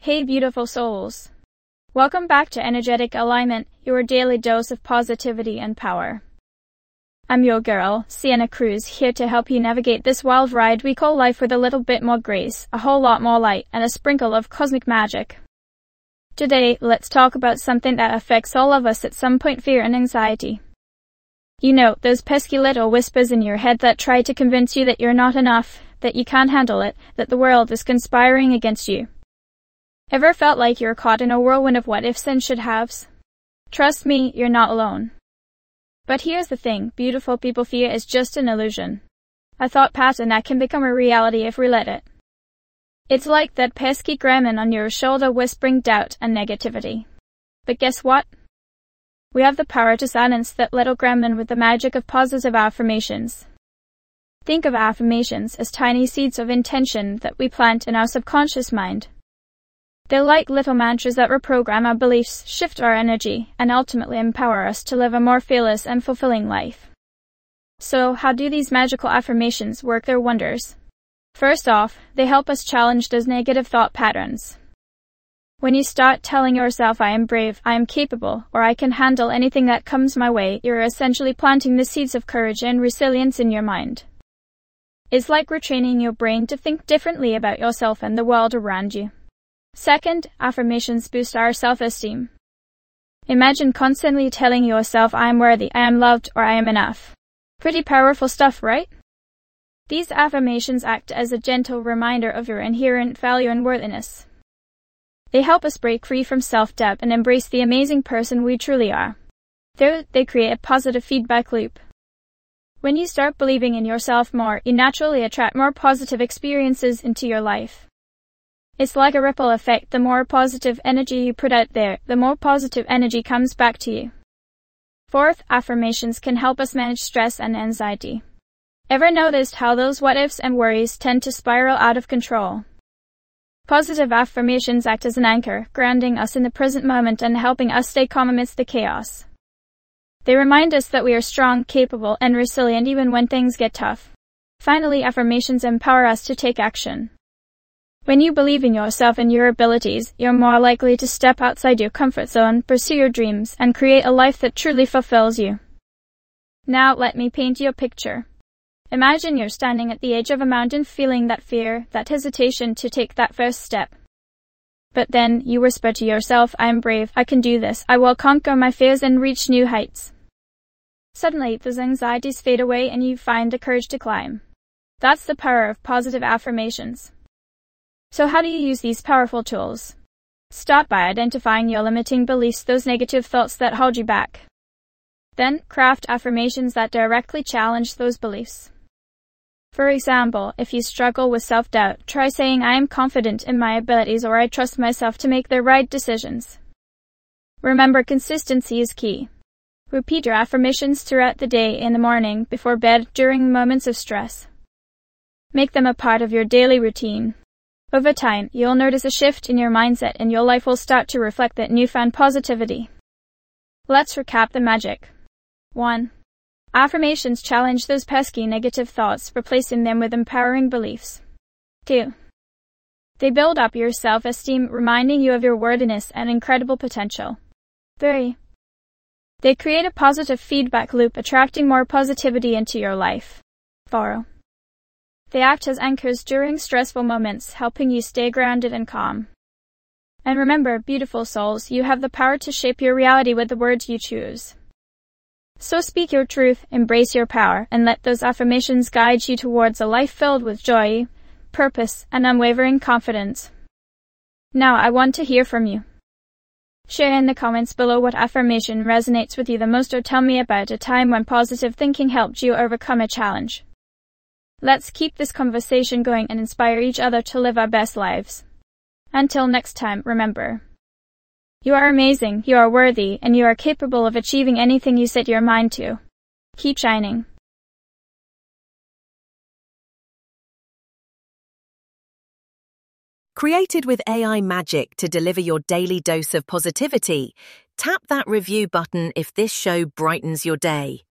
Hey beautiful souls. Welcome back to Energetic Alignment, your daily dose of positivity and power. I'm your girl, Sienna Cruz, here to help you navigate this wild ride we call life with a little bit more grace, a whole lot more light, and a sprinkle of cosmic magic. Today, let's talk about something that affects all of us at some point: fear and anxiety. You know, those pesky little whispers in your head that try to convince you that you're not enough, that you can't handle it, that the world is conspiring against you. Ever felt like you're caught in a whirlwind of what-ifs and should-haves? Trust me, you're not alone. But here's the thing, beautiful people, fear is just an illusion. A thought pattern that can become a reality if we let it. It's like that pesky gremlin on your shoulder whispering doubt and negativity. But guess what? We have the power to silence that little gremlin with the magic of positive affirmations. Think of affirmations as tiny seeds of intention that we plant in our subconscious mind. They're like little mantras that reprogram our beliefs, shift our energy, and ultimately empower us to live a more fearless and fulfilling life. So, how do these magical affirmations work their wonders? First off, they help us challenge those negative thought patterns. When you start telling yourself, I am brave, I am capable, or I can handle anything that comes my way, you're essentially planting the seeds of courage and resilience in your mind. It's like retraining your brain to think differently about yourself and the world around you. Second, affirmations boost our self-esteem. Imagine constantly telling yourself, I am worthy, I am loved, or I am enough. Pretty powerful stuff, right? These affirmations act as a gentle reminder of your inherent value and worthiness. They help us break free from self-doubt and embrace the amazing person we truly are. Third, they create a positive feedback loop. When you start believing in yourself more, you naturally attract more positive experiences into your life. It's like a ripple effect. The more positive energy you put out there, the more positive energy comes back to you. Fourth, affirmations can help us manage stress and anxiety. Ever noticed how those what-ifs and worries tend to spiral out of control? Positive affirmations act as an anchor, grounding us in the present moment and helping us stay calm amidst the chaos. They remind us that we are strong, capable, and resilient even when things get tough. Finally, affirmations empower us to take action. When you believe in yourself and your abilities, you're more likely to step outside your comfort zone, pursue your dreams, and create a life that truly fulfills you. Now, let me paint you a picture. Imagine you're standing at the edge of a mountain, feeling that fear, that hesitation to take that first step. But then, you whisper to yourself, I am brave, I can do this, I will conquer my fears and reach new heights. Suddenly, those anxieties fade away and you find the courage to climb. That's the power of positive affirmations. So how do you use these powerful tools? Start by identifying your limiting beliefs, those negative thoughts that hold you back. Then, craft affirmations that directly challenge those beliefs. For example, if you struggle with self-doubt, try saying, I am confident in my abilities, or I trust myself to make the right decisions. Remember, consistency is key. Repeat your affirmations throughout the day, in the morning, before bed, during moments of stress. Make them a part of your daily routine. Over time, you'll notice a shift in your mindset and your life will start to reflect that newfound positivity. Let's recap the magic. 1. Affirmations challenge those pesky negative thoughts, replacing them with empowering beliefs. 2. They build up your self-esteem, reminding you of your worthiness and incredible potential. 3. They create a positive feedback loop, attracting more positivity into your life. 4. They act as anchors during stressful moments, helping you stay grounded and calm. And remember, beautiful souls, you have the power to shape your reality with the words you choose. So speak your truth, embrace your power, and let those affirmations guide you towards a life filled with joy, purpose, and unwavering confidence. Now I want to hear from you. Share in the comments below what affirmation resonates with you the most, or tell me about a time when positive thinking helped you overcome a challenge. Let's keep this conversation going and inspire each other to live our best lives. Until next time, remember, you are amazing, you are worthy, and you are capable of achieving anything you set your mind to. Keep shining. Created with AI magic to deliver your daily dose of positivity, tap that review button if this show brightens your day.